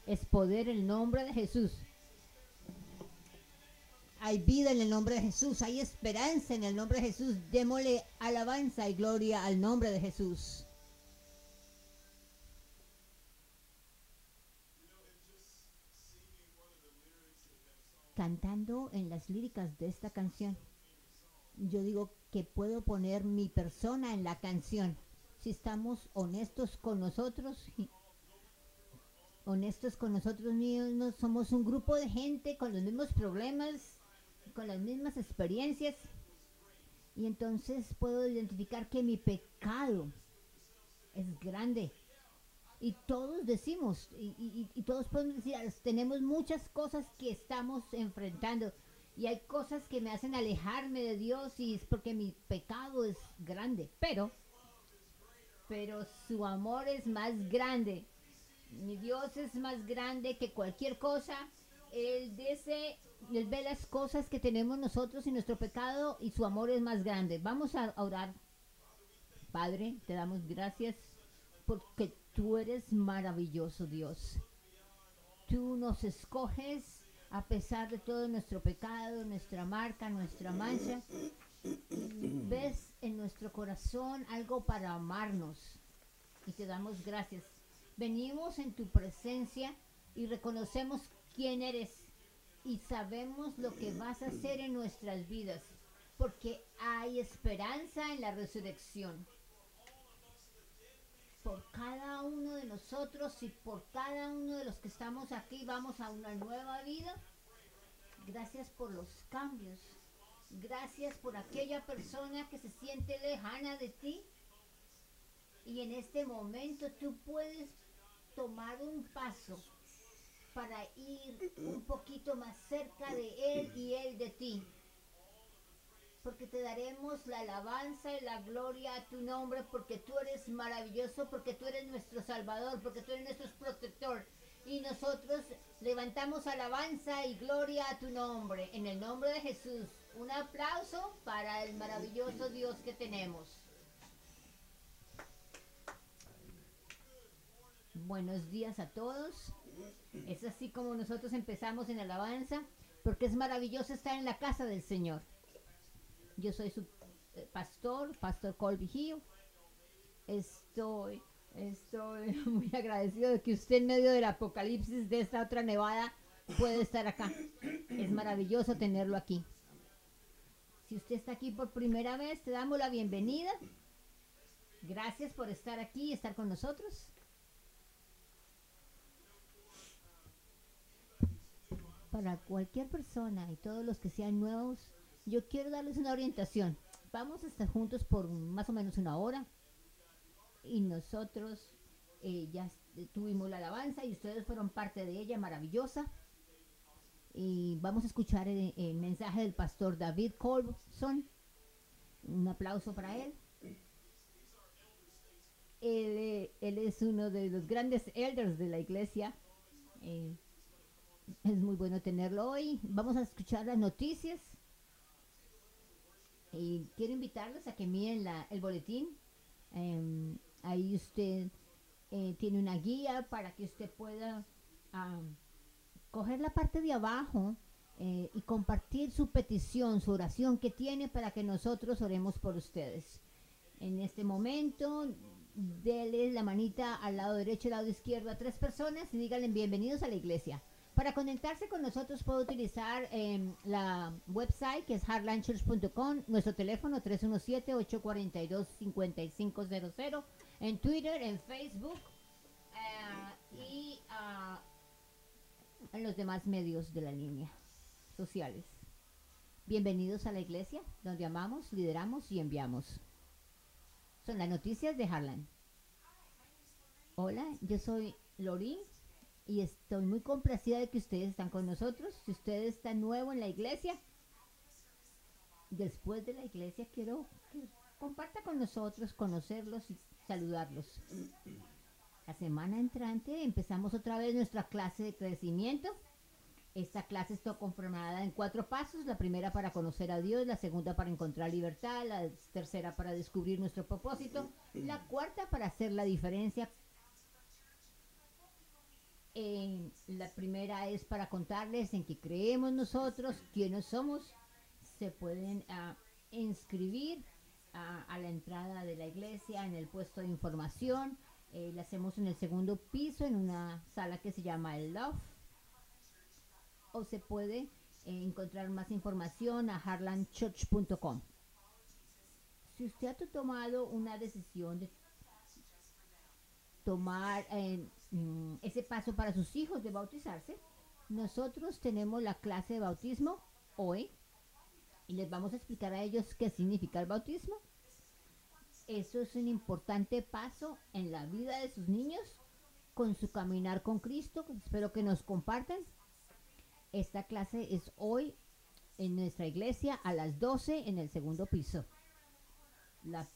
Es poder en el nombre de Jesús. Hay vida en el nombre de Jesús. Hay esperanza en el nombre de Jesús. Démosle alabanza y gloria al nombre de Jesús. Cantando en las líricas de esta canción, yo digo que puedo poner mi persona en la canción. Si estamos honestos con nosotros mismos, somos un grupo de gente con los mismos problemas, con las mismas experiencias, y entonces puedo identificar que mi pecado es grande. Y todos decimos, y todos podemos decir, tenemos muchas cosas que estamos enfrentando. Y hay cosas que me hacen alejarme de Dios y es porque mi pecado es grande. Pero su amor es más grande. Mi Dios es más grande que cualquier cosa. Él dice, Él ve las cosas que tenemos nosotros y nuestro pecado y su amor es más grande. Vamos a orar. Padre, te damos gracias porque tú eres maravilloso, Dios. Tú nos escoges a pesar de todo nuestro pecado, nuestra marca, nuestra mancha. Ves en nuestro corazón algo para amarnos y te damos gracias. Venimos en tu presencia y reconocemos quién eres y sabemos lo que vas a hacer en nuestras vidas, porque hay esperanza en la resurrección. Por cada uno de nosotros y por cada uno de los que estamos aquí vamos a una nueva vida. Gracias por los cambios. Gracias por aquella persona que se siente lejana de ti. Y en este momento tú puedes tomar un paso para ir un poquito más cerca de Él y Él de ti. Porque te daremos la alabanza y la gloria a tu nombre, porque tú eres maravilloso, porque tú eres nuestro Salvador, porque tú eres nuestro protector. Y nosotros levantamos alabanza y gloria a tu nombre, en el nombre de Jesús. Un aplauso para el maravilloso Dios que tenemos. Buenos días a todos. Es así como nosotros empezamos en alabanza, porque es maravilloso estar en la casa del Señor. Yo soy su pastor Colby Hill. Estoy muy agradecido de que usted en medio del apocalipsis de esta otra nevada puede estar acá. Es maravilloso tenerlo aquí. Si usted está aquí por primera vez, te damos la bienvenida. Gracias por estar aquí y estar con nosotros. Para cualquier persona y todos los que sean nuevos, yo quiero darles una orientación. Vamos a estar juntos por más o menos una hora y nosotros ya tuvimos la alabanza y ustedes fueron parte de ella, maravillosa. Y vamos a escuchar el mensaje del pastor David Colson. Un aplauso para él. Él es uno de los grandes elders de la iglesia. Es muy bueno tenerlo hoy. Vamos a escuchar las noticias. Y quiero invitarlos a que miren el boletín. Ahí usted tiene una guía para que usted pueda coger la parte de abajo y compartir su petición, su oración que tiene para que nosotros oremos por ustedes. En este momento, dele la manita al lado derecho y al lado izquierdo a 3 personas y díganle bienvenidos a la iglesia. Para conectarse con nosotros puede utilizar la website que es heartlandchurch.com, nuestro teléfono 317-842-5500, en Twitter, en Facebook y en los demás medios de la línea sociales. Bienvenidos a la iglesia, donde amamos, lideramos y enviamos. Son las noticias de Harlan. Hola, yo soy Lorín y estoy muy complacida de que ustedes están con nosotros. Si usted está nuevo en la iglesia, después de la iglesia quiero que comparta con nosotros, conocerlos y saludarlos. La semana entrante empezamos otra vez nuestra clase de crecimiento. Esta clase está conformada en 4 pasos. La primera para conocer a Dios, la segunda para encontrar libertad, la tercera para descubrir nuestro propósito, la cuarta para hacer la diferencia La primera es para contarles en qué creemos nosotros, quiénes somos. Se pueden inscribir a la entrada de la iglesia en el puesto de información. La hacemos en el segundo piso en una sala que se llama el Love. O se puede encontrar más información a harlandchurch.com. Si usted ha tomado una decisión de tomar ese paso para sus hijos de bautizarse, nosotros tenemos la clase de bautismo hoy y les vamos a explicar a ellos qué significa el bautismo. Eso es un importante paso en la vida de sus niños con su caminar con Cristo. Espero que nos compartan. Esta clase es hoy en nuestra iglesia a las 12 en el segundo piso. La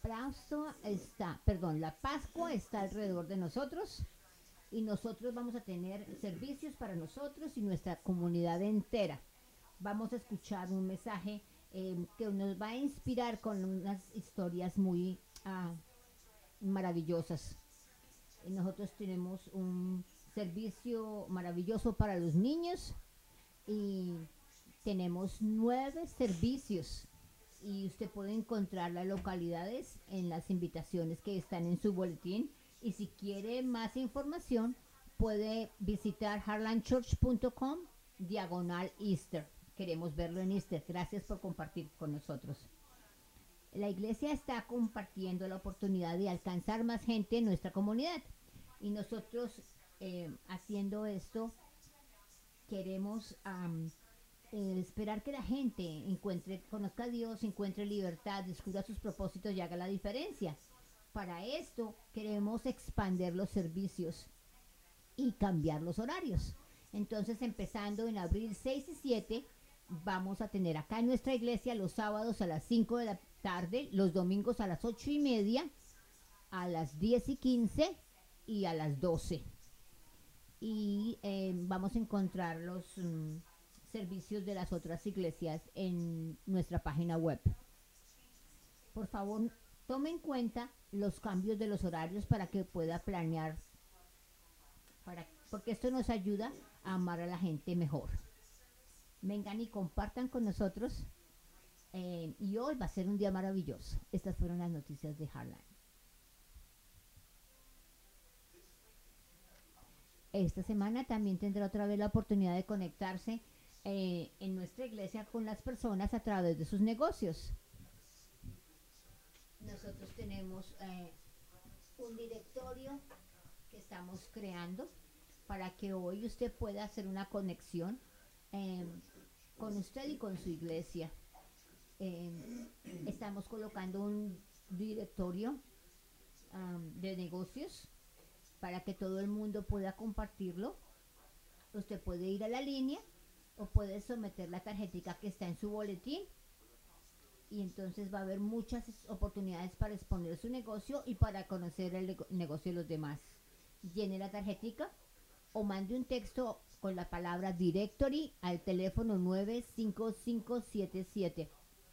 Pascua está alrededor de nosotros y nosotros vamos a tener servicios para nosotros y nuestra comunidad entera. Vamos a escuchar un mensaje que nos va a inspirar con unas historias muy maravillosas. Nosotros tenemos un servicio maravilloso para los niños y tenemos 9 servicios. Y usted puede encontrar las localidades en las invitaciones que están en su boletín. Y si quiere más información, puede visitar harlandchurch.com/Easter. Queremos verlo en Easter. Gracias por compartir con nosotros. La iglesia está compartiendo la oportunidad de alcanzar más gente en nuestra comunidad. Y nosotros, haciendo esto, queremos esperar que la gente conozca a Dios, encuentre libertad, descubra sus propósitos y haga la diferencia. Para esto queremos expandir los servicios y cambiar los horarios. Entonces, empezando en abril 6 y 7, vamos a tener acá en nuestra iglesia los sábados a las 5 de la tarde, los domingos a las 8:30, a las 10:15 y a las 12. Y vamos a encontrar los servicios de las otras iglesias en nuestra página web. Por favor, tome en cuenta los cambios de los horarios para que pueda planear, porque esto nos ayuda a amar a la gente mejor. Vengan y compartan con nosotros y hoy va a ser un día maravilloso. Estas fueron las noticias de Harland. Esta semana también tendrá otra vez la oportunidad de conectarse en nuestra iglesia con las personas a través de sus negocios. Nosotros tenemos un directorio que estamos creando para que hoy usted pueda hacer una conexión con usted y con su iglesia. Estamos colocando un directorio de negocios para que todo el mundo pueda compartirlo. Usted puede ir a la línea o puede someter la tarjetita que está en su boletín y entonces va a haber muchas oportunidades para exponer su negocio y para conocer el negocio de los demás. Llene la tarjetita o mande un texto con la palabra directory al teléfono 95577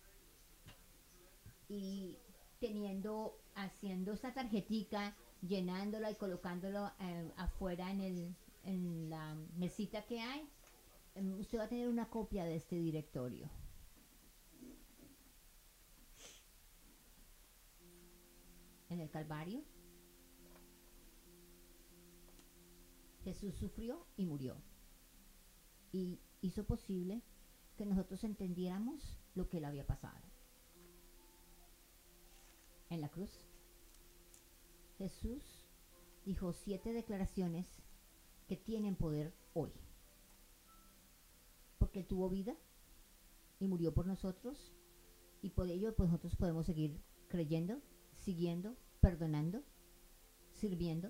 y haciendo esta tarjetita, llenándola y colocándola afuera en la mesita que hay, usted va a tener una copia de este directorio. En el Calvario, Jesús sufrió y murió. Y hizo posible que nosotros entendiéramos lo que le había pasado. En la cruz, Jesús dijo 7 declaraciones que tienen poder hoy. Porque Él tuvo vida y murió por nosotros, y por ello pues nosotros podemos seguir creyendo, siguiendo, perdonando, sirviendo,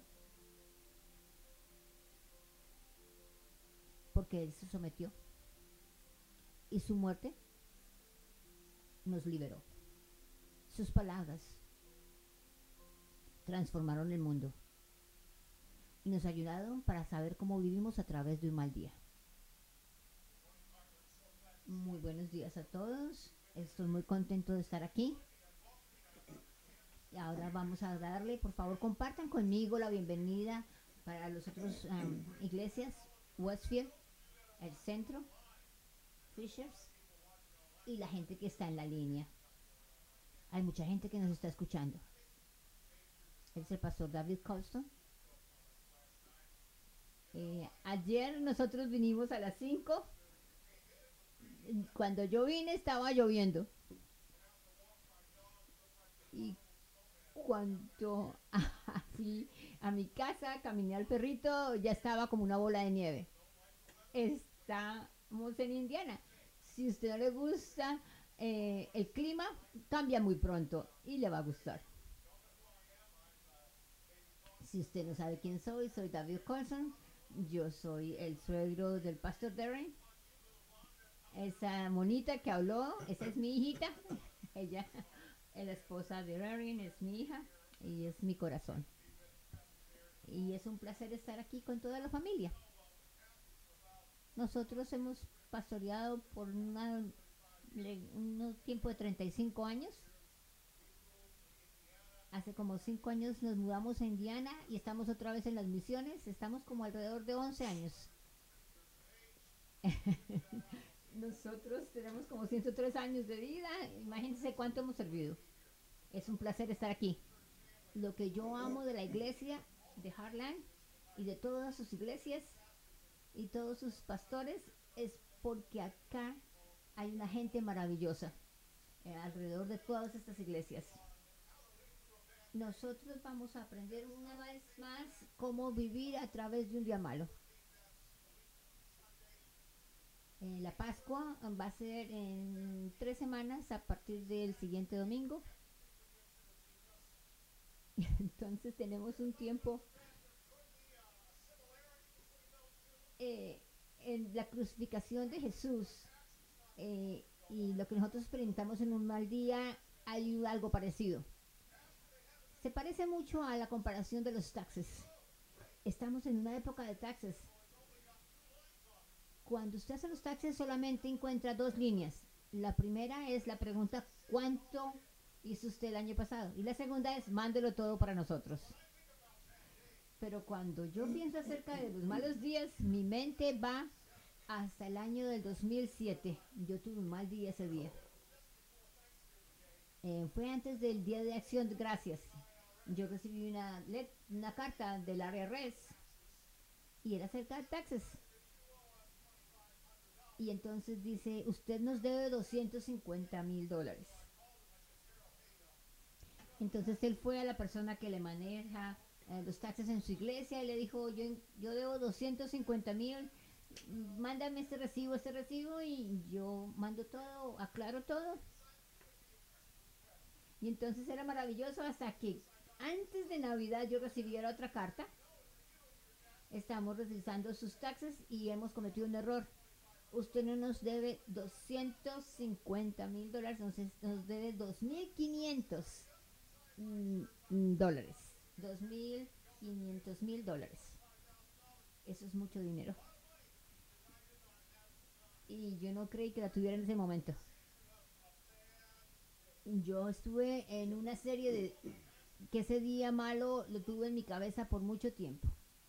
porque Él se sometió y su muerte nos liberó. Sus palabras transformaron el mundo y nos ayudaron para saber cómo vivimos a través de un mal día. Muy buenos días a todos. Estoy muy contento de estar aquí. Y ahora vamos a darle, por favor, compartan conmigo la bienvenida para las otras iglesias. Westfield, el centro, Fishers y la gente que está en la línea. Hay mucha gente que nos está escuchando. Es el pastor David Colston. Ayer nosotros vinimos a las 5. Cuando yo vine estaba lloviendo. Y cuando fui a mi casa, caminé al perrito, ya estaba como una bola de nieve. Estamos en Indiana. Si a usted no le gusta el clima, cambia muy pronto y le va a gustar. Si usted no sabe quién soy, soy David Colson. Yo soy el suegro del pastor Darren. Esa monita que habló, esa es mi hijita. Ella es la esposa de Darren, es mi hija y es mi corazón. Y es un placer estar aquí con toda la familia. Nosotros hemos pastoreado por un tiempo de 35 años. Hace como 5 años nos mudamos a Indiana y estamos otra vez en las misiones. Estamos como alrededor de 11 años. Nosotros tenemos como 103 años de vida. Imagínense cuánto hemos servido. Es un placer estar aquí. Lo que yo amo de la iglesia de Heartland y de todas sus iglesias y todos sus pastores es porque acá hay una gente maravillosa alrededor de todas estas iglesias. Nosotros vamos a aprender una vez más cómo vivir a través de un día malo. La Pascua va a ser en 3 semanas a partir del siguiente domingo. Entonces tenemos un tiempo en la crucificación de Jesús y lo que nosotros experimentamos en un mal día, hay algo parecido. Se parece mucho a la comparación de los taxes. Estamos en una época de taxes. Cuando usted hace los taxes solamente encuentra 2 líneas. La primera es la pregunta ¿cuánto hizo usted el año pasado? Y la segunda es mándelo todo para nosotros. Pero cuando yo pienso acerca de los malos días, mi mente va hasta el año del 2007. Yo tuve un mal día ese día. Fue antes del Día de Acción de Gracias. Yo recibí una carta del IRS y era acerca de taxes. Y entonces dice, usted nos debe $250,000. Entonces él fue a la persona que le maneja los taxes en su iglesia y le dijo, yo debo 250,000, mándame este recibo y yo mando todo, aclaro todo. Y entonces era maravilloso hasta que antes de Navidad yo recibiera otra carta. Estamos revisando sus taxes y hemos cometido un error. Usted no nos debe $250,000, nos debe $2,500. $2,500,000. Eso es mucho dinero. Y yo no creí que la tuviera en ese momento. Yo estuve en una serie de que ese día malo lo tuve en mi cabeza por mucho tiempo.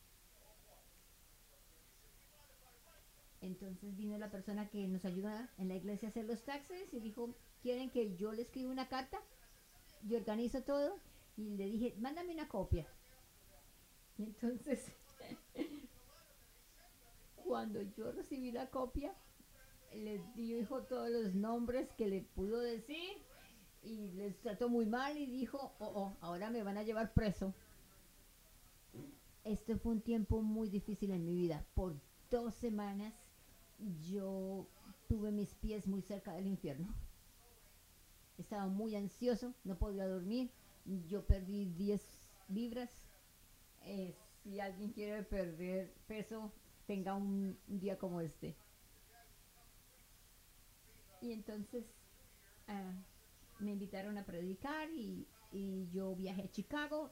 Entonces vino la persona que nos ayuda en la iglesia a hacer los taxes y dijo, ¿quieren que yo le escriba una carta? Yo organizo todo y le dije, mándame una copia. Y entonces, cuando yo recibí la copia, les dijo todos los nombres que le pudo decir y les trató muy mal y dijo, ahora me van a llevar preso. Este fue un tiempo muy difícil en mi vida. Por 2 semanas yo tuve mis pies muy cerca del infierno. Estaba muy ansioso, no podía dormir. Yo perdí 10 libras. Si alguien quiere perder peso, tenga un día como este. Y entonces me invitaron a predicar y yo viajé a Chicago.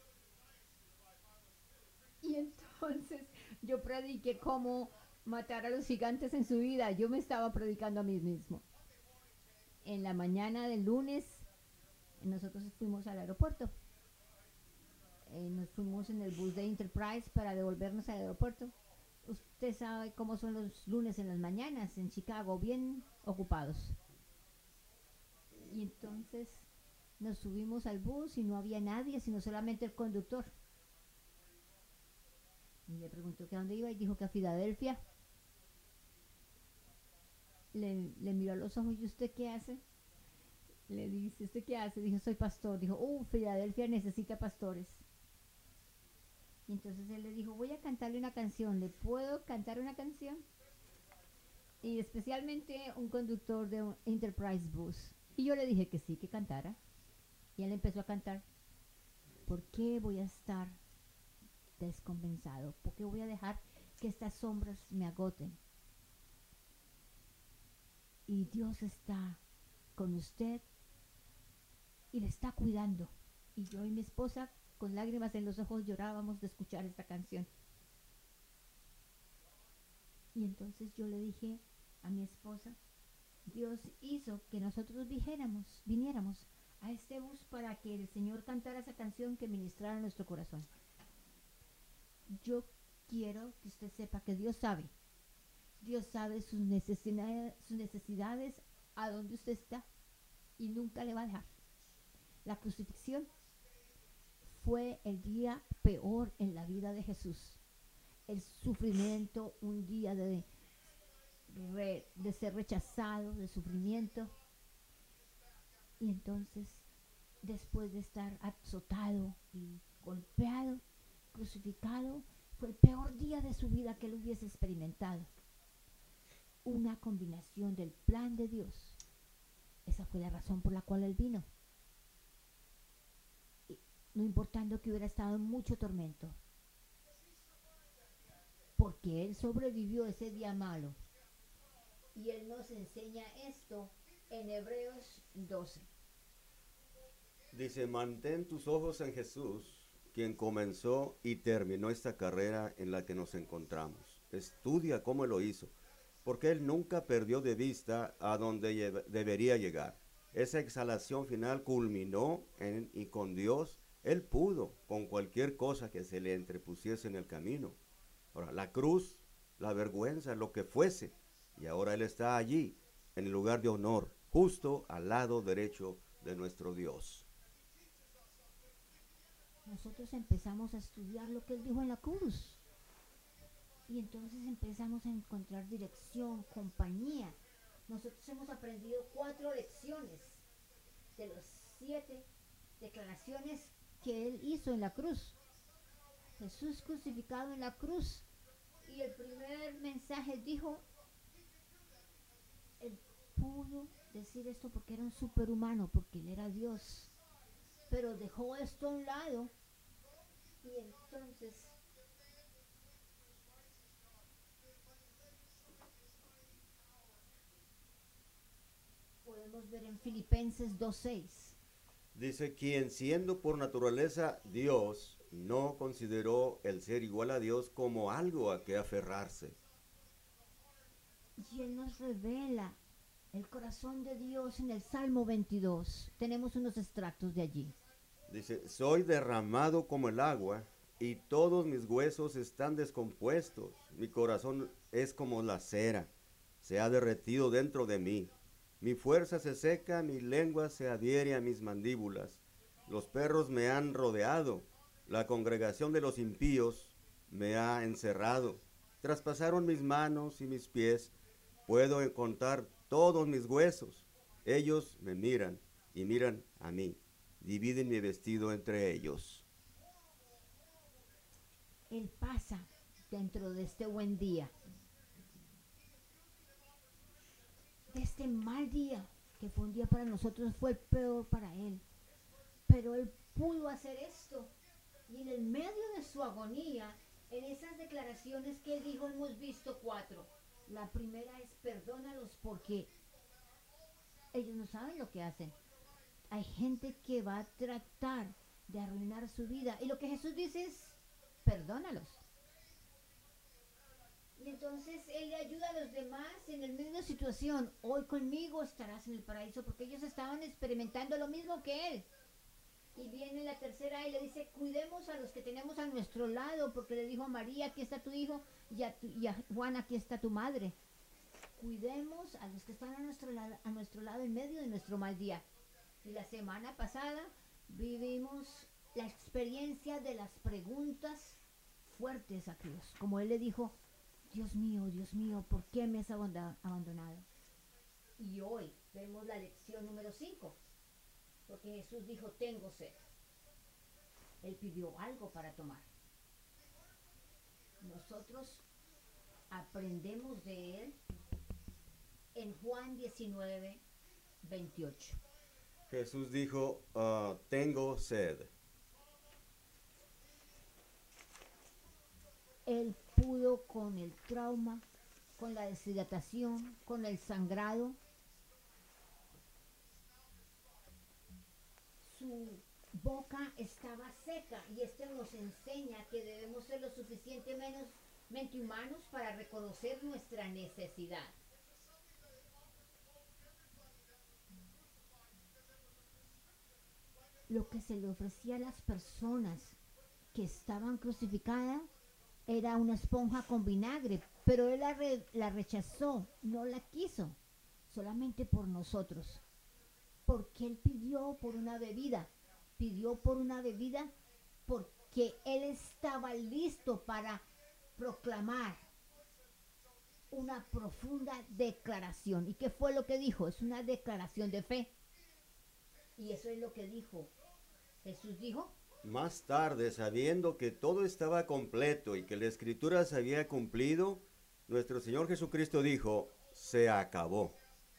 Y entonces yo prediqué cómo matar a los gigantes en su vida. Yo me estaba predicando a mí mismo. En la mañana del lunes nosotros fuimos al aeropuerto. Nos fuimos en el bus de Enterprise para devolvernos al aeropuerto. Usted sabe cómo son los lunes en las mañanas en Chicago, bien ocupados. Y entonces nos subimos al bus y no había nadie, sino solamente el conductor. Y le preguntó que a dónde iba y dijo que a Filadelfia. Le miró a los ojos y ¿usted qué hace? Le dice, ¿usted qué hace? Dijo, soy pastor. Dijo, Filadelfia necesita pastores. Y entonces él le dijo, voy a cantarle una canción. ¿Le puedo cantar una canción? Y especialmente un conductor de un Enterprise Bus. Y yo le dije que sí, que cantara. Y él empezó a cantar. ¿Por qué voy a estar descompensado? ¿Por qué voy a dejar que estas sombras me agoten? Y Dios está con usted y le está cuidando. Y yo y mi esposa, con lágrimas en los ojos, llorábamos de escuchar esta canción. Y entonces yo le dije a mi esposa, Dios hizo que nosotros viniéramos a este bus para que el Señor cantara esa canción que ministrara nuestro corazón. Yo quiero que usted sepa que Dios sabe sus necesidades, a donde usted está, y nunca le va a dejar. La crucifixión fue el día peor en la vida de Jesús. El sufrimiento, un día de ser rechazado, de sufrimiento. Y entonces, después de estar azotado y golpeado, crucificado, fue el peor día de su vida que él hubiese experimentado. Una combinación del plan de Dios. Esa fue la razón por la cual él vino. Y no importando que hubiera estado en mucho tormento. Porque él sobrevivió ese día malo. Y él nos enseña esto en Hebreos 12. Dice, mantén tus ojos en Jesús, quien comenzó y terminó esta carrera en la que nos encontramos. Estudia cómo lo hizo, porque él nunca perdió de vista a donde debería llegar. Esa exhalación final culminó y con Dios, él pudo con cualquier cosa que se le entrepusiese en el camino. Ahora, la cruz, la vergüenza, lo que fuese, y ahora él está allí, en el lugar de honor, justo al lado derecho de nuestro Dios. Nosotros empezamos a estudiar lo que él dijo en la cruz. Y entonces empezamos a encontrar dirección, compañía. Nosotros hemos aprendido 4 lecciones de los 7 declaraciones que él hizo en la cruz. Jesús crucificado en la cruz. Y el primer mensaje dijo, él pudo decir esto porque era un superhumano, porque él era Dios. Pero dejó esto a un lado. Y entonces podemos ver en Filipenses 2:6. Dice, quien siendo por naturaleza Dios, no consideró el ser igual a Dios como algo a que aferrarse. Y él nos revela el corazón de Dios en el Salmo 22. Tenemos unos extractos de allí. Dice, soy derramado como el agua y todos mis huesos están descompuestos. Mi corazón es como la cera, se ha derretido dentro de mí. Mi fuerza se seca, mi lengua se adhiere a mis mandíbulas. Los perros me han rodeado, la congregación de los impíos me ha encerrado. Traspasaron mis manos y mis pies, puedo contar todos mis huesos. Ellos me miran y miran a mí. Dividen mi vestido entre ellos. Él pasa dentro de este buen día, de este mal día, que fue un día para nosotros, fue el peor para él. Pero él pudo hacer esto. Y en el medio de su agonía, en esas declaraciones que él dijo, hemos visto 4. La primera es, perdónalos porque ellos no saben lo que hacen. Hay gente que va a tratar de arruinar su vida. Y lo que Jesús dice es, perdónalos. Y entonces él le ayuda a los demás en el mismo situación. Hoy conmigo estarás en el paraíso, porque ellos estaban experimentando lo mismo que él. Y viene la tercera y le dice, cuidemos a los que tenemos a nuestro lado, porque le dijo a María, aquí está tu hijo, y a Juan, aquí está tu madre. Cuidemos a los que están a nuestro lado en medio de nuestro mal día. Y la semana pasada vivimos la experiencia de las preguntas fuertes a Dios. Como él le dijo, Dios mío, ¿por qué me has abandonado? Y hoy vemos la lección número 5, porque Jesús dijo, tengo sed. Él pidió algo para tomar. Nosotros aprendemos de él en Juan 19:28. Jesús dijo, tengo sed. Él pudo con el trauma, con la deshidratación, con el sangrado. Su boca estaba seca y esto nos enseña que debemos ser lo suficientemente humanos para reconocer nuestra necesidad. Lo que se le ofrecía a las personas que estaban crucificadas era una esponja con vinagre, pero él la rechazó, no la quiso, solamente por nosotros. Porque él pidió por una bebida porque él estaba listo para proclamar una profunda declaración. ¿Y qué fue lo que dijo? Es una declaración de fe. Y eso es lo que dijo. Jesús dijo, Más tarde, sabiendo que todo estaba completo y que la escritura se había cumplido, nuestro Señor Jesucristo dijo, se acabó.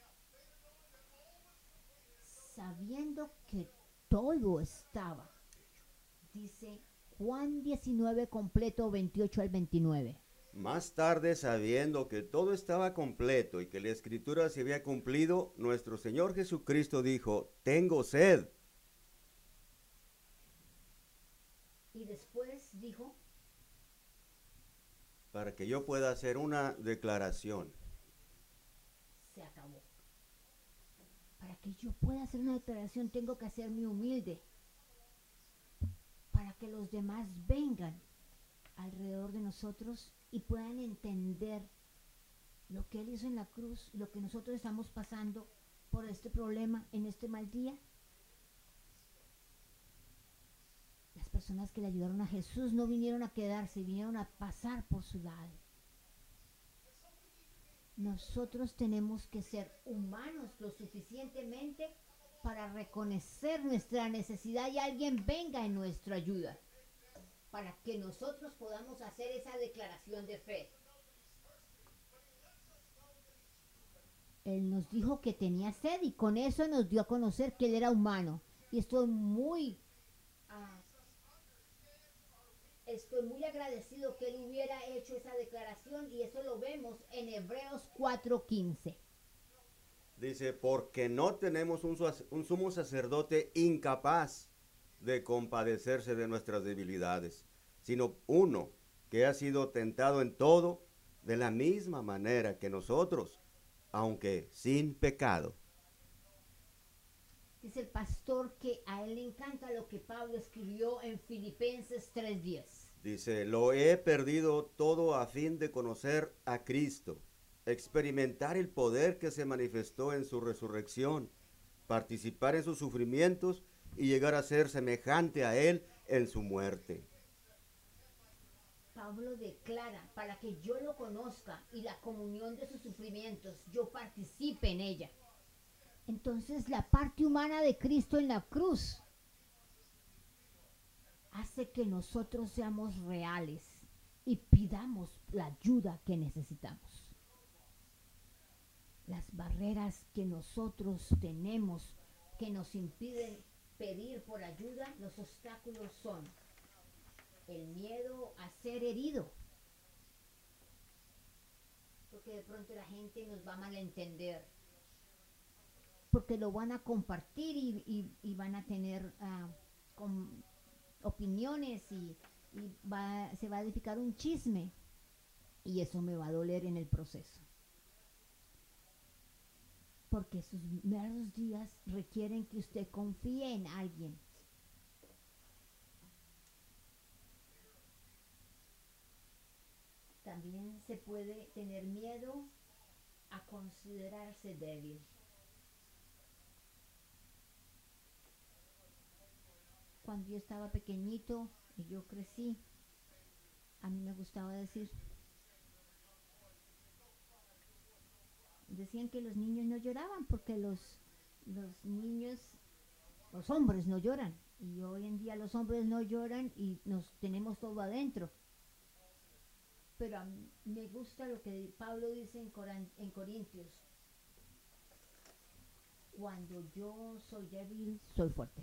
sabiendo que todo estaba, dice Juan 19 completo 28 al 29. Más tarde, sabiendo que todo estaba completo y que la escritura se había cumplido, nuestro Señor Jesucristo dijo, tengo sed. Y después dijo, Para que yo pueda hacer una declaración. se acabó. Para que yo pueda hacer una declaración tengo que hacerme humilde. Para que los demás vengan alrededor de nosotros y puedan entender lo que Él hizo en la cruz, lo que nosotros estamos pasando por este problema en este mal día. Las personas que le ayudaron a Jesús no vinieron a quedarse, vinieron a pasar por su lado. Nosotros tenemos que ser humanos lo suficientemente para reconocer nuestra necesidad y alguien venga en nuestra ayuda, para que nosotros podamos hacer esa declaración de fe. Él nos dijo que tenía sed y con eso nos dio a conocer que Él era humano. Y estoy muy agradecido que Él hubiera hecho esa declaración y eso lo vemos en Hebreos 4:15. Dice, porque no tenemos un sumo sacerdote incapaz de compadecerse de nuestras debilidades, sino uno que ha sido tentado en todo de la misma manera que nosotros, aunque sin pecado. Dice el pastor que a él le encanta lo que Pablo escribió en Filipenses 3:10. Dice, lo he perdido todo a fin de conocer a Cristo, experimentar el poder que se manifestó en su resurrección, participar en sus sufrimientos y llegar a ser semejante a Él en su muerte. Pablo declara, para que yo lo conozca y la comunión de sus sufrimientos, yo participe en ella. Entonces la parte humana de Cristo en la cruz hace que nosotros seamos reales y pidamos la ayuda que necesitamos. Las barreras que nosotros tenemos que nos impiden pedir por ayuda, los obstáculos son el miedo a ser herido, porque de pronto la gente nos va a malentender, porque lo van a compartir y van a tener opiniones y se va a edificar un chisme y eso me va a doler en el proceso, porque sus meros días requieren que usted confíe en alguien también se puede tener miedo a considerarse débil. Cuando yo estaba pequeñito y yo crecí, a mí me gustaba decían que los niños no lloraban porque los niños, los hombres no lloran. Y hoy en día los hombres no lloran y nos tenemos todo adentro. Pero a mí me gusta lo que Pablo dice en Corintios. Cuando yo soy débil, soy fuerte.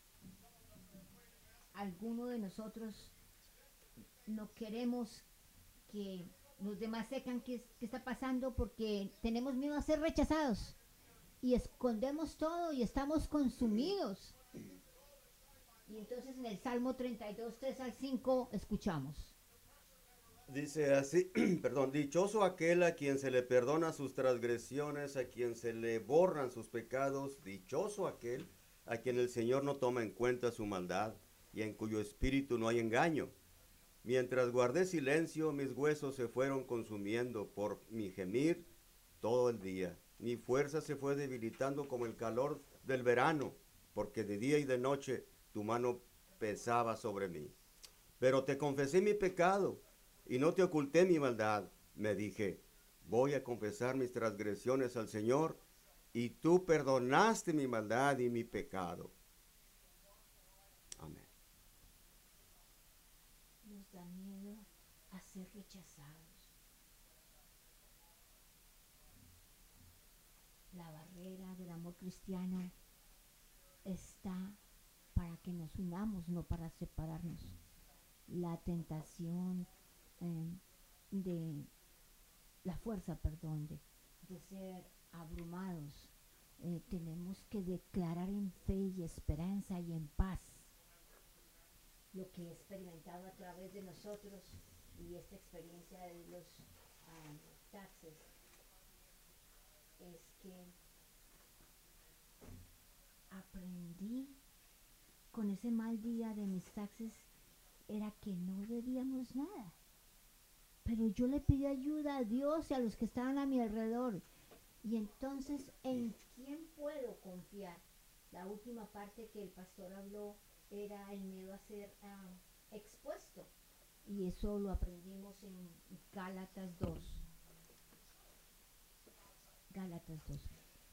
Algunos de nosotros no queremos que los demás sepan qué está pasando porque tenemos miedo a ser rechazados y escondemos todo y estamos consumidos. Y entonces en el Salmo 32, 3 al 5 escuchamos. Dice así, perdón, dichoso aquel a quien se le perdona sus transgresiones, a quien se le borran sus pecados, dichoso aquel a quien el Señor no toma en cuenta su maldad y en cuyo espíritu no hay engaño. Mientras guardé silencio, mis huesos se fueron consumiendo por mi gemir todo el día. Mi fuerza se fue debilitando como el calor del verano, porque de día y de noche tu mano pesaba sobre mí. Pero te confesé mi pecado y no te oculté mi maldad. Me dije, voy a confesar mis transgresiones al Señor, y tú perdonaste mi maldad y mi pecado. Amén. Nos da miedo a ser rechazados. La barrera del amor cristiano está para que nos unamos, no para separarnos. La tentación de la fuerza, perdón, de ser abrumados. Tenemos que declarar en fe y esperanza y en paz lo que he experimentado a través de nosotros y esta experiencia de los taxes es que aprendí con ese mal día de mis taxes era que no debíamos nada, pero yo le pedí ayuda a Dios y a los que estaban a mi alrededor. Y entonces, ¿en quién puedo confiar? La última parte que el pastor habló era el miedo a ser expuesto. Y eso lo aprendimos en Gálatas 2. Gálatas 2.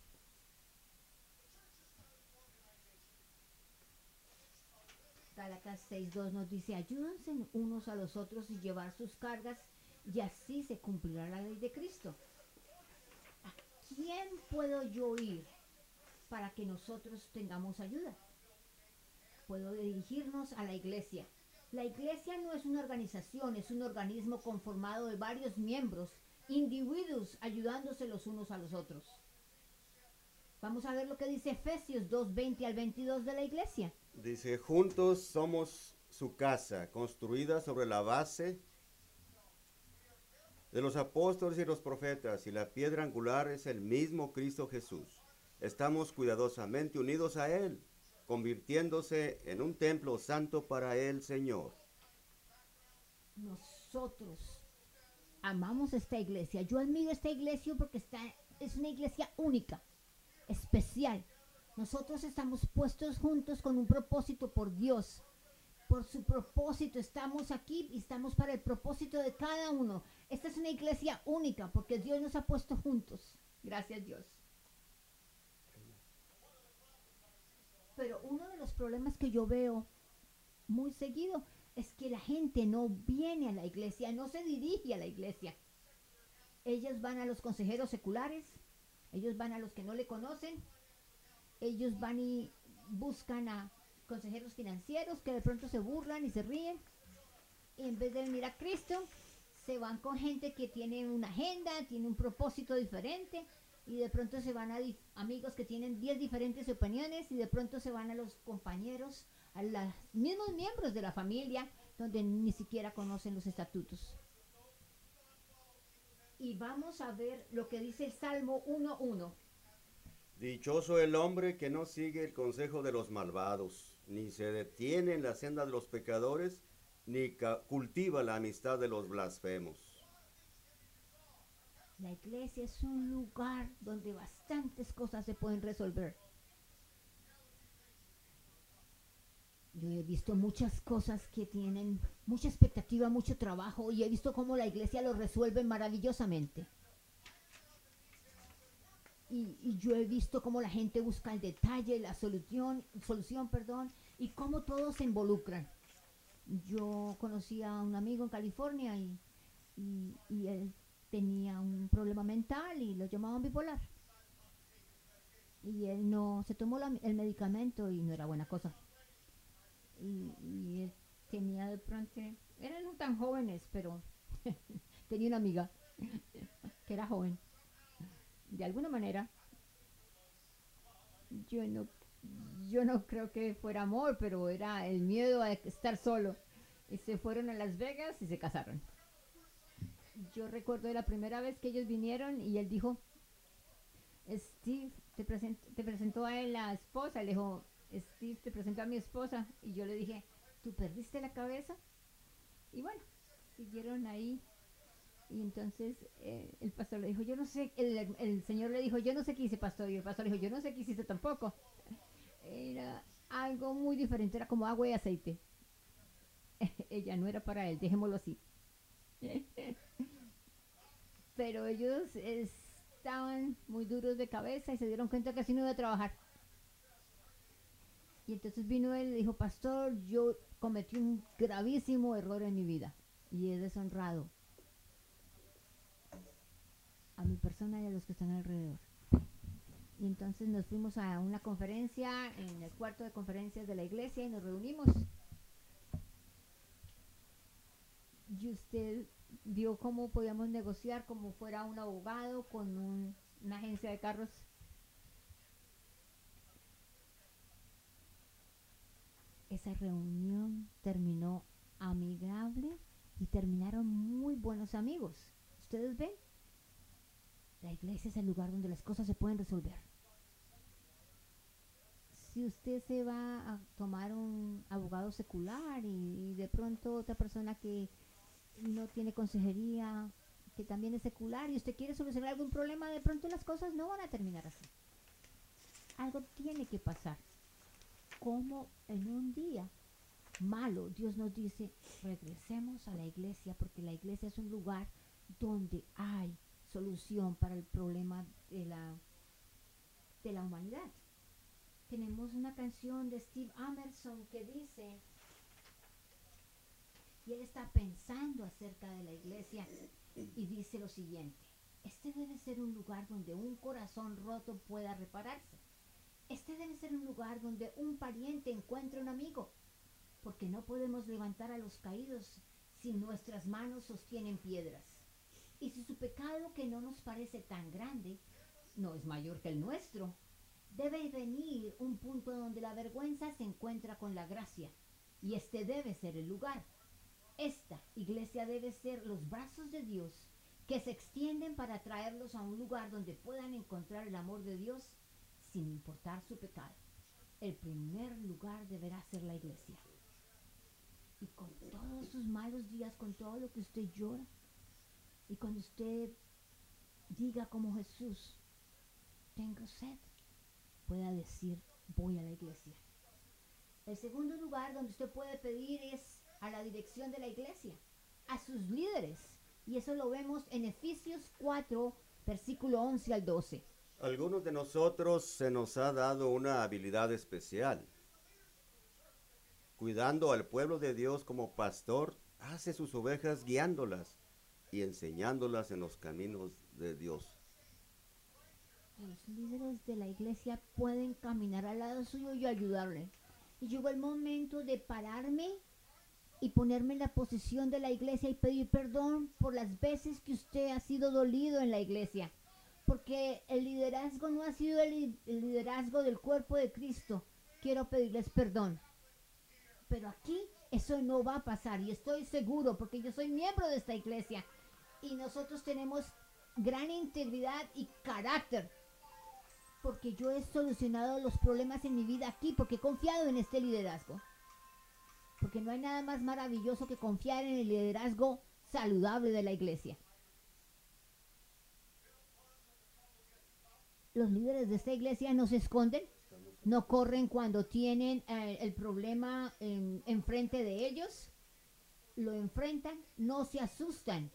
Gálatas 6:2 nos dice, ayúdense unos a los otros y llevar sus cargas, y así se cumplirá la ley de Cristo. ¿A quién puedo yo ir para que nosotros tengamos ayuda? Puedo dirigirnos a la iglesia. La iglesia no es una organización, es un organismo conformado de varios miembros, individuos ayudándose los unos a los otros. Vamos a ver lo que dice Efesios 2:20 al 22 de la iglesia. Dice, juntos somos su casa, construida sobre la base de los apóstoles y los profetas, y la piedra angular es el mismo Cristo Jesús. Estamos cuidadosamente unidos a Él, convirtiéndose en un templo santo para el Señor. Nosotros amamos esta iglesia. Yo admiro esta iglesia porque es una iglesia única, especial. Nosotros estamos puestos juntos con un propósito por Dios. Por su propósito estamos aquí y estamos para el propósito de cada uno. Esta es una iglesia única porque Dios nos ha puesto juntos. Gracias, Dios. Pero uno de los problemas que yo veo muy seguido es que la gente no viene a la iglesia, no se dirige a la iglesia. Ellos van a los consejeros seculares, ellos van a los que no le conocen, ellos van y buscan a consejeros financieros que de pronto se burlan y se ríen, y en vez de venir a Cristo se van con gente que tiene una agenda, tiene un propósito diferente, y de pronto se van a amigos que tienen 10 diferentes opiniones, y de pronto se van a los compañeros, a los mismos miembros de la familia, donde ni siquiera conocen los estatutos. Y vamos a ver lo que dice el Salmo 1:1. Dichoso el hombre que no sigue el consejo de los malvados, ni se detiene en la senda de los pecadores, ni cultiva la amistad de los blasfemos. La iglesia es un lugar donde bastantes cosas se pueden resolver. Yo he visto muchas cosas que tienen mucha expectativa, mucho trabajo, y he visto cómo la iglesia lo resuelve maravillosamente. Y yo he visto cómo la gente busca el detalle, la solución, perdón, y cómo todos se involucran. Yo conocí a un amigo en California y él tenía un problema mental y lo llamaban bipolar. Y él no se tomó el medicamento y no era buena cosa. Y él tenía de pronto, eran no tan jóvenes, pero tenía una amiga que era joven. De alguna manera, yo no, yo no creo que fuera amor, pero era el miedo a estar solo. Y se fueron a Las Vegas y se casaron. Yo recuerdo la primera vez que ellos vinieron y él dijo, Steve, te presentó a él la esposa. Le dijo, Steve, te presentó a mi esposa. Y yo le dije, ¿tú perdiste la cabeza? Y bueno, siguieron ahí. Y entonces el pastor le dijo, yo no sé, el señor le dijo, yo no sé qué hice, pastor. Y el pastor le dijo, yo no sé qué hiciste tampoco. Era algo muy diferente, era como agua y aceite. Ella no era para él, dejémoslo así. Pero ellos estaban muy duros de cabeza y se dieron cuenta que así no iba a trabajar. Y entonces vino él y le dijo, pastor, yo cometí un gravísimo error en mi vida y he deshonrado a mi persona y a los que están alrededor. Y entonces nos fuimos a una conferencia en el cuarto de conferencias de la iglesia y nos reunimos. Y usted vio cómo podíamos negociar como fuera un abogado con una agencia de carros. Esa reunión terminó amigable y terminaron muy buenos amigos. ¿Ustedes ven? La iglesia es el lugar donde las cosas se pueden resolver. Si usted se va a tomar un abogado secular y de pronto otra persona que no tiene consejería, que también es secular, y usted quiere solucionar algún problema, de pronto las cosas no van a terminar así. Algo tiene que pasar. Como en un día malo, Dios nos dice, regresemos a la iglesia, porque la iglesia es un lugar donde hay solución para el problema de la humanidad. Tenemos una canción de Steve Amerson que dice, y él está pensando acerca de la iglesia y dice lo siguiente: este debe ser un lugar donde un corazón roto pueda repararse. Este debe ser un lugar donde un pariente encuentre un amigo, porque no podemos levantar a los caídos si nuestras manos sostienen piedras. Y si su pecado, que no nos parece tan grande, no es mayor que el nuestro, debe venir un punto donde la vergüenza se encuentra con la gracia, y este debe ser el lugar. Esta iglesia debe ser los brazos de Dios que se extienden para traerlos a un lugar donde puedan encontrar el amor de Dios sin importar su pecado. El primer lugar deberá ser la iglesia. Y con todos sus malos días, con todo lo que usted llora, y cuando usted diga como Jesús, tengo sed, pueda decir, voy a la iglesia. El segundo lugar donde usted puede pedir es a la dirección de la iglesia, a sus líderes. Y eso lo vemos en Efesios 4, versículo 11 al 12. Algunos de nosotros se nos ha dado una habilidad especial. Cuidando al pueblo de Dios como pastor, hace sus ovejas guiándolas y enseñándolas en los caminos de Dios. Los líderes de la iglesia pueden caminar al lado suyo y ayudarle. Y llegó el momento de pararme y ponerme en la posición de la iglesia y pedir perdón por las veces que usted ha sido dolido en la iglesia. Porque el liderazgo no ha sido el liderazgo del cuerpo de Cristo. Quiero pedirles perdón. Pero aquí eso no va a pasar y estoy seguro porque yo soy miembro de esta iglesia y nosotros tenemos gran integridad y carácter. Porque yo he solucionado los problemas en mi vida aquí porque he confiado en este liderazgo. Porque no hay nada más maravilloso que confiar en el liderazgo saludable de la iglesia. Los líderes de esta iglesia no se esconden, no corren cuando tienen el problema enfrente de ellos, lo enfrentan, no se asustan.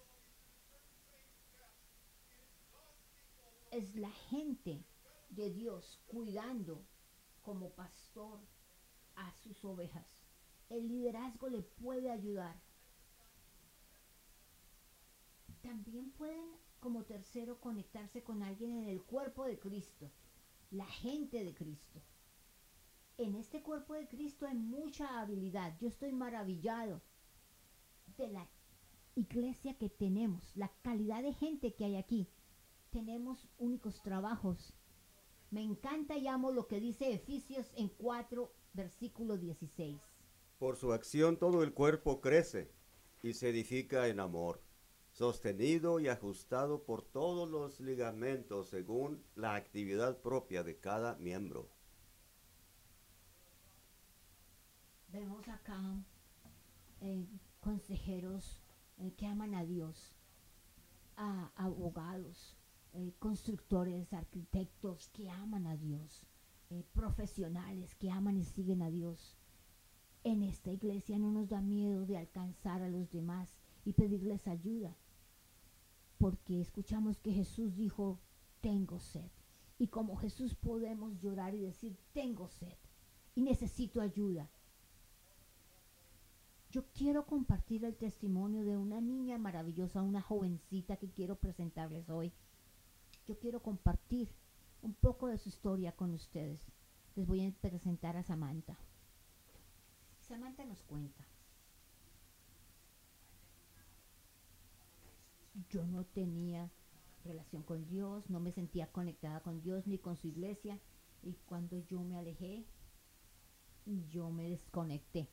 Es la gente de Dios cuidando como pastor a sus ovejas. El liderazgo le puede ayudar. También pueden, como tercero, conectarse con alguien en el cuerpo de Cristo, la gente de Cristo. En este cuerpo de Cristo hay mucha habilidad. Yo estoy maravillado de la iglesia que tenemos, la calidad de gente que hay aquí. Tenemos únicos trabajos. Me encanta y amo lo que dice Efesios en 4, versículo 16. Por su acción todo el cuerpo crece y se edifica en amor, sostenido y ajustado por todos los ligamentos según la actividad propia de cada miembro. Vemos acá consejeros que aman a Dios, a abogados, constructores, arquitectos que aman a Dios, profesionales que aman y siguen a Dios. En esta iglesia no nos da miedo de alcanzar a los demás y pedirles ayuda, porque escuchamos que Jesús dijo, tengo sed. Y como Jesús podemos llorar y decir, tengo sed y necesito ayuda. Yo quiero compartir el testimonio de una niña maravillosa, una jovencita que quiero presentarles hoy. Yo quiero compartir un poco de su historia con ustedes. Les voy a presentar a Samantha. Samantha nos cuenta. Yo no tenía relación con Dios, no me sentía conectada con Dios ni con su iglesia. Y cuando yo me alejé, yo me desconecté.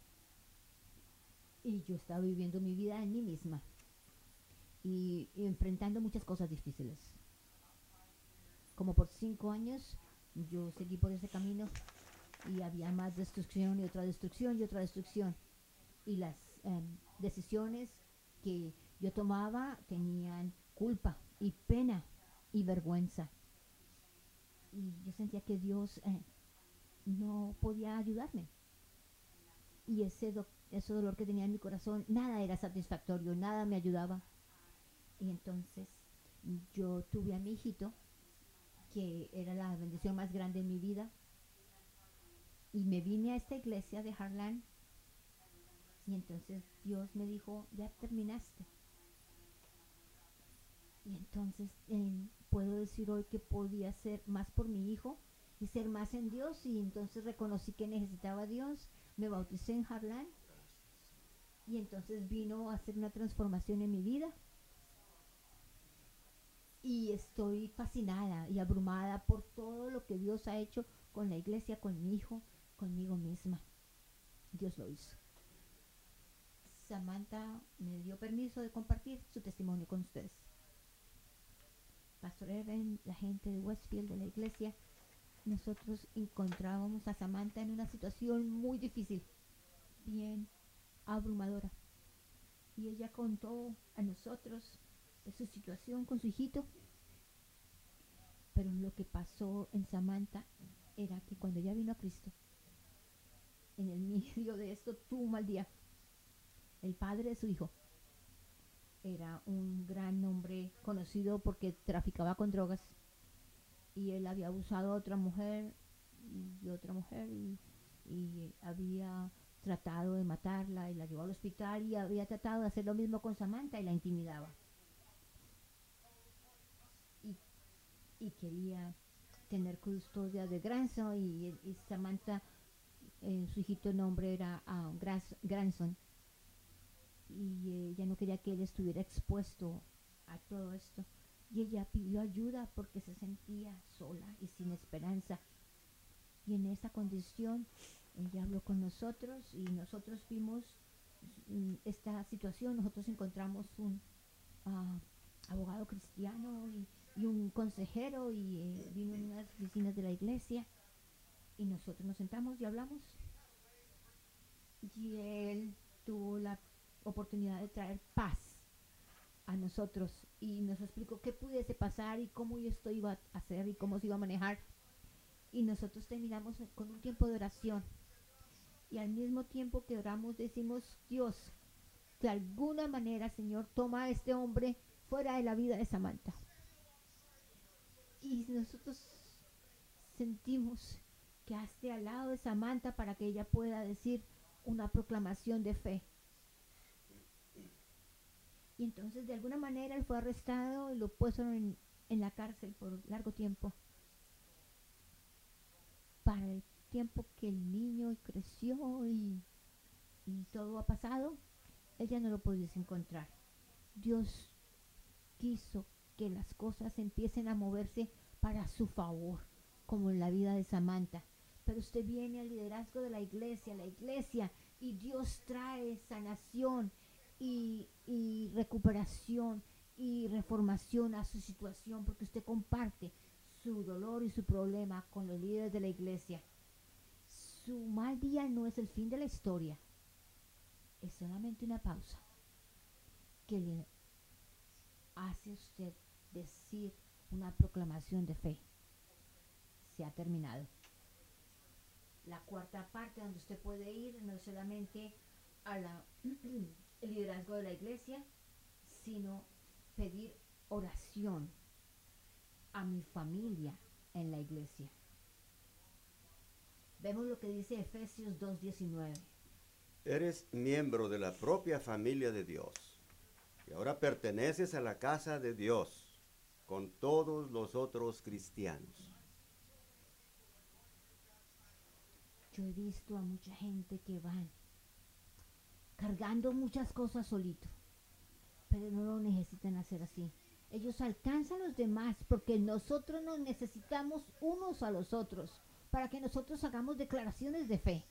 Y yo estaba viviendo mi vida en mí misma y enfrentando muchas cosas difíciles. Como por 5 años yo seguí por ese camino y había más destrucción y otra destrucción y otra destrucción. Y las decisiones que yo tomaba tenían culpa y pena y vergüenza. Y yo sentía que Dios no podía ayudarme. Y ese dolor que tenía en mi corazón, nada era satisfactorio, nada me ayudaba. Y entonces yo tuve a mi hijito, que era la bendición más grande en mi vida, y me vine a esta iglesia de Harlan, y entonces Dios me dijo, ya terminaste. Y entonces puedo decir hoy que podía ser más por mi hijo y ser más en Dios, y entonces reconocí que necesitaba a Dios, me bauticé en Harlan, y entonces vino a hacer una transformación en mi vida. Y estoy fascinada y abrumada por todo lo que Dios ha hecho con la iglesia, con mi hijo, conmigo misma. Dios lo hizo. Samantha me dio permiso de compartir su testimonio con ustedes. Pastor Evan, la gente de Westfield, de la iglesia, nosotros encontrábamos a Samantha en una situación muy difícil, bien abrumadora. Y ella contó a nosotros de su situación con su hijito. Pero lo que pasó en Samantha era que cuando ella vino a Cristo, en el medio de esto tuvo un mal día. El padre de su hijo era un gran hombre conocido porque traficaba con drogas, y él había abusado a otra mujer y había tratado de matarla y la llevó al hospital, y había tratado de hacer lo mismo con Samantha y la intimidaba y quería tener custodia de Grandson, y Samantha, su hijito, el nombre era Grandson, y ella no quería que él estuviera expuesto a todo esto, y ella pidió ayuda porque se sentía sola y sin esperanza. Y en esa condición ella habló con nosotros y nosotros vimos esta situación. Nosotros encontramos un abogado cristiano y un consejero, y vino en unas oficinas de la iglesia, y nosotros nos sentamos y hablamos, y él tuvo la oportunidad de traer paz a nosotros y nos explicó qué pudiese pasar y cómo esto iba a hacer y cómo se iba a manejar. Y nosotros terminamos con un tiempo de oración. Y al mismo tiempo que oramos decimos, Dios, de alguna manera, Señor, toma a este hombre fuera de la vida de Samantha. Y nosotros sentimos que esté al lado de Samantha para que ella pueda decir una proclamación de fe. Y entonces de alguna manera él fue arrestado y lo pusieron en la cárcel por largo tiempo. Para el tiempo que el niño creció y todo ha pasado, ella no lo pudiese encontrar. Dios quiso que las cosas empiecen a moverse para su favor, como en la vida de Samantha. Pero usted viene al liderazgo de la iglesia, y Dios trae sanación y recuperación y reformación a su situación, porque usted comparte su dolor y su problema con los líderes de la iglesia. Su mal día no es el fin de la historia, es solamente una pausa que le hace usted decir una proclamación de fe. Se ha terminado. La cuarta parte donde usted puede ir no es solamente a el liderazgo de la iglesia, sino pedir oración a mi familia en la iglesia. Vemos lo que dice Efesios 2:19. Eres miembro de la propia familia de Dios y ahora perteneces a la casa de Dios con todos los otros cristianos. Yo he visto a mucha gente que van cargando muchas cosas solito, pero no lo necesitan hacer así. Ellos alcanzan a los demás porque nosotros nos necesitamos unos a los otros para que nosotros hagamos declaraciones de fe.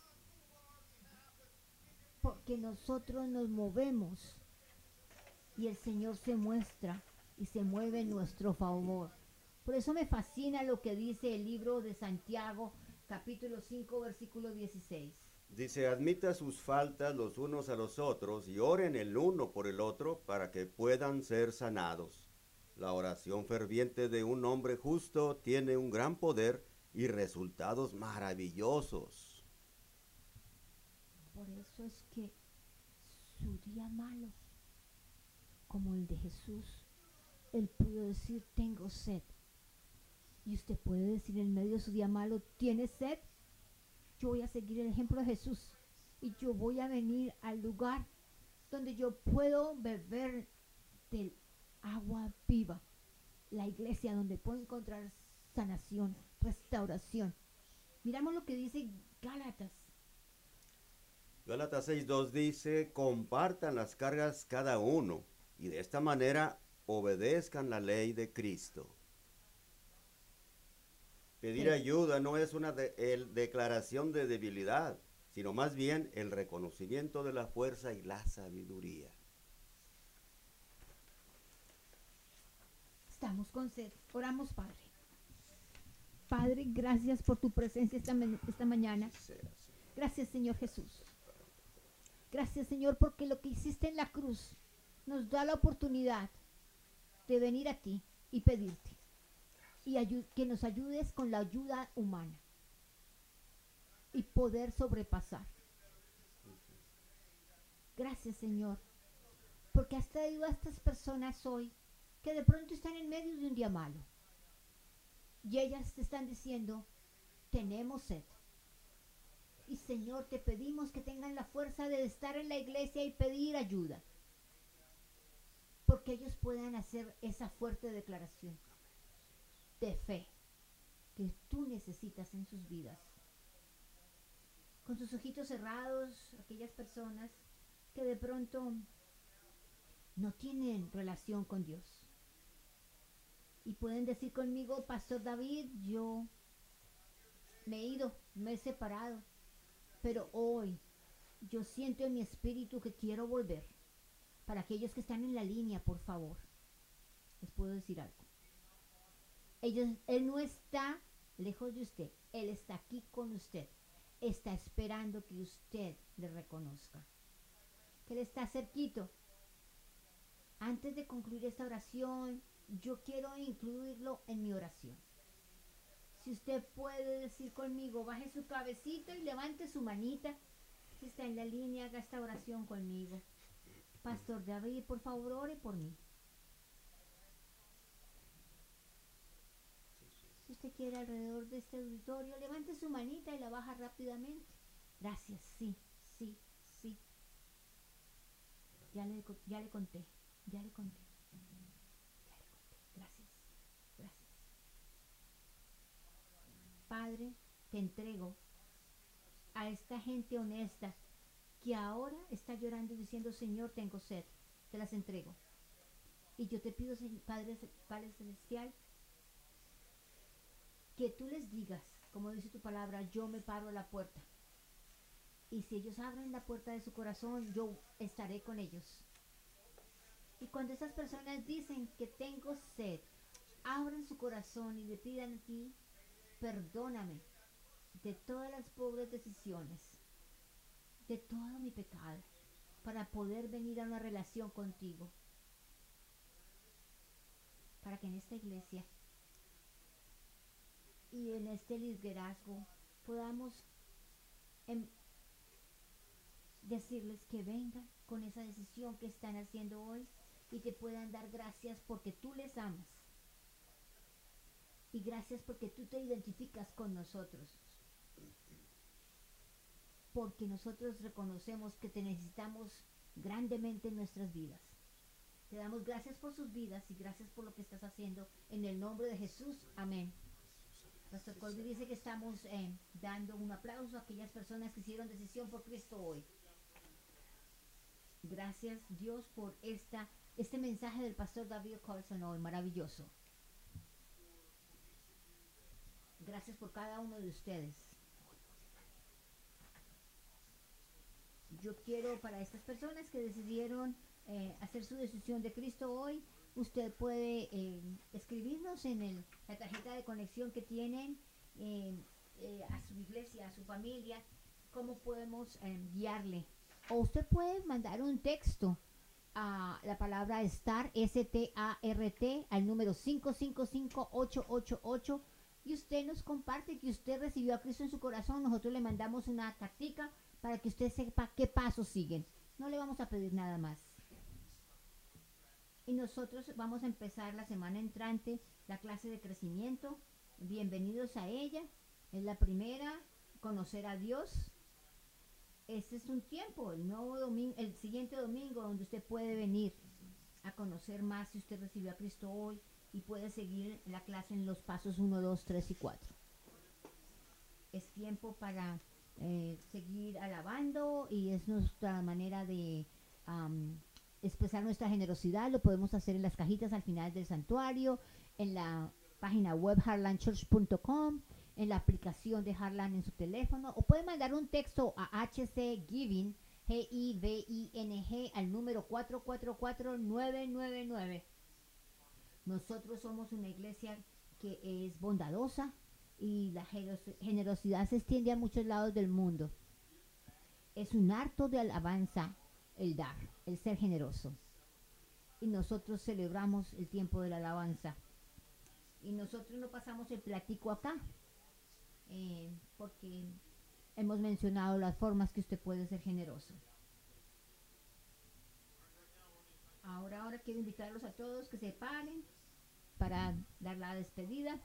Porque nosotros nos movemos y el Señor se muestra y se mueve en nuestro favor. Por eso me fascina lo que dice el libro de Santiago, capítulo 5, versículo 16. Dice, admita sus faltas los unos a los otros y oren el uno por el otro para que puedan ser sanados. La oración ferviente de un hombre justo tiene un gran poder y resultados maravillosos. Por eso es que su día malo, como el de Jesús, él pudo decir, tengo sed. Y usted puede decir en medio de su día malo, ¿tiene sed? Yo voy a seguir el ejemplo de Jesús y yo voy a venir al lugar donde yo puedo beber del agua viva, la iglesia donde puedo encontrar sanación, restauración. Miramos lo que dice Gálatas. Gálatas 6:2 dice, compartan las cargas cada uno y de esta manera obedezcan la ley de Cristo. Pedir ayuda no es una declaración de debilidad, sino más bien el reconocimiento de la fuerza y la sabiduría. Estamos con sed. Oramos, Padre. Padre, gracias por tu presencia esta mañana. Gracias, Señor Jesús. Gracias, Señor, porque lo que hiciste en la cruz nos da la oportunidad de venir a ti y pedirte. Y que nos ayudes con la ayuda humana y poder sobrepasar. Gracias, Señor, porque has traído a estas personas hoy que de pronto están en medio de un día malo y ellas te están diciendo, tenemos sed. Y Señor, te pedimos que tengan la fuerza de estar en la iglesia y pedir ayuda, porque ellos puedan hacer esa fuerte declaración de fe que tú necesitas en sus vidas. Con sus ojitos cerrados, aquellas personas que de pronto no tienen relación con Dios y pueden decir conmigo, Pastor David, yo me he ido, me he separado, pero hoy yo siento en mi espíritu que quiero volver. Para aquellos que están en la línea, por favor, les puedo decir algo. Él no está lejos de usted, Él está aquí con usted. Está esperando que usted le reconozca, que Él está cerquito. Antes de concluir esta oración, yo quiero incluirlo en mi oración. Si usted puede decir conmigo, baje su cabecita y levante su manita. Si está en la línea, haga esta oración conmigo. Pastor David, por favor, ore por mí. Si usted quiere alrededor de este auditorio, levante su manita y la baja rápidamente. Gracias, sí, sí, sí. Ya le conté, ya le conté. Ya le conté. Gracias, gracias. Padre, te entrego a esta gente honesta que ahora está llorando y diciendo, Señor, tengo sed. Te las entrego. Y yo te pido, Padre Celestial, que tú les digas, como dice tu palabra, yo me paro a la puerta. Y si ellos abren la puerta de su corazón, yo estaré con ellos. Y cuando esas personas dicen que tengo sed, abran su corazón y le pidan a ti, perdóname de todas las pobres decisiones, de todo mi pecado, para poder venir a una relación contigo. Para que en esta iglesia y en este liderazgo podamos decirles que vengan con esa decisión que están haciendo hoy y te puedan dar gracias porque tú les amas. Y gracias porque tú te identificas con nosotros. Porque nosotros reconocemos que te necesitamos grandemente en nuestras vidas. Te damos gracias por sus vidas y gracias por lo que estás haciendo. En el nombre de Jesús, amén. Pastor Colby dice que estamos dando un aplauso a aquellas personas que hicieron decisión por Cristo hoy. Gracias Dios por este mensaje del Pastor David Carlson hoy, maravilloso. Gracias por cada uno de ustedes. Yo quiero para estas personas que decidieron hacer su decisión de Cristo hoy, usted puede escribirnos en la tarjeta de conexión que tienen a su iglesia, a su familia, cómo podemos guiarle. O usted puede mandar un texto a la palabra START, S-T-A-R-T, al número 555-888, y usted nos comparte que usted recibió a Cristo en su corazón. Nosotros le mandamos una cartica para que usted sepa qué pasos siguen. No le vamos a pedir nada más. Y nosotros vamos a empezar la semana entrante la clase de crecimiento. Bienvenidos a ella. Es la primera, conocer a Dios. Este es un tiempo, el siguiente domingo, donde usted puede venir a conocer más si usted recibió a Cristo hoy y puede seguir la clase en los pasos 1, 2, 3 y 4. Es tiempo para seguir alabando y es nuestra manera de expresar nuestra generosidad. Lo podemos hacer en las cajitas al final del santuario, en la página web heartlandchurch.com, en la aplicación de Heartland en su teléfono, o puede mandar un texto a HC Giving, G-I-V-I-N-G, al número 444-999. Nosotros somos una iglesia que es bondadosa y la generosidad se extiende a muchos lados del mundo. Es un acto de alabanza el dar, el ser generoso. Y nosotros celebramos el tiempo de la alabanza. Y nosotros no pasamos el platico acá, porque hemos mencionado las formas que usted puede ser generoso. Ahora quiero invitarlos a todos que se paren para dar la despedida.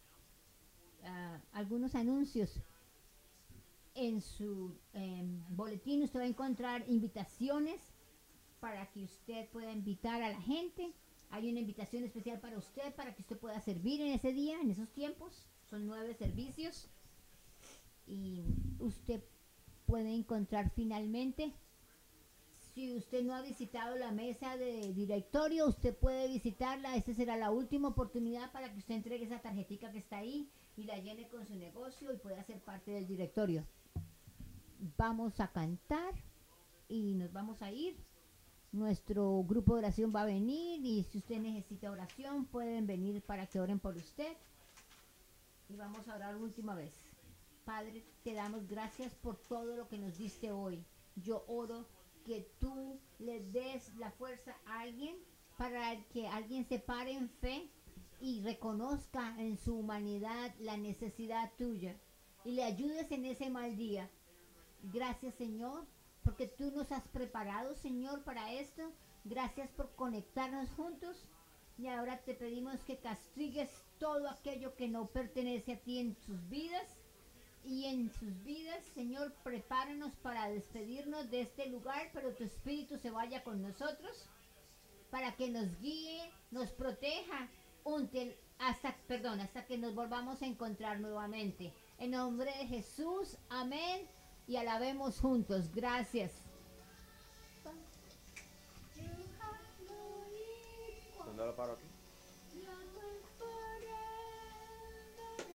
Algunos anuncios. En su boletín usted va a encontrar invitaciones para que usted pueda invitar a la gente. Hay una invitación especial para usted, para que usted pueda servir en ese día, en esos tiempos. Son 9 servicios. Y usted puede encontrar finalmente, si usted no ha visitado la mesa de directorio, usted puede visitarla. Esta será la última oportunidad para que usted entregue esa tarjetita que está ahí y la llene con su negocio y pueda ser parte del directorio. Vamos a cantar y nos vamos a ir. Nuestro grupo de oración va a venir y si usted necesita oración pueden venir para que oren por usted. Y vamos a orar última vez. Padre, te damos gracias por todo lo que nos diste hoy. Yo oro que tú le des la fuerza a alguien para que alguien se pare en fe y reconozca en su humanidad la necesidad tuya y le ayudes en ese mal día. Gracias, Señor, porque tú nos has preparado, Señor, para esto. Gracias por conectarnos juntos. Y ahora te pedimos que castigues todo aquello que no pertenece a ti en sus vidas. Y en sus vidas, Señor, prepáranos para despedirnos de este lugar, pero tu Espíritu se vaya con nosotros para que nos guíe, nos proteja hasta que nos volvamos a encontrar nuevamente. En nombre de Jesús, amén. Y alabemos juntos. Gracias. ¿Dónde lo paro aquí?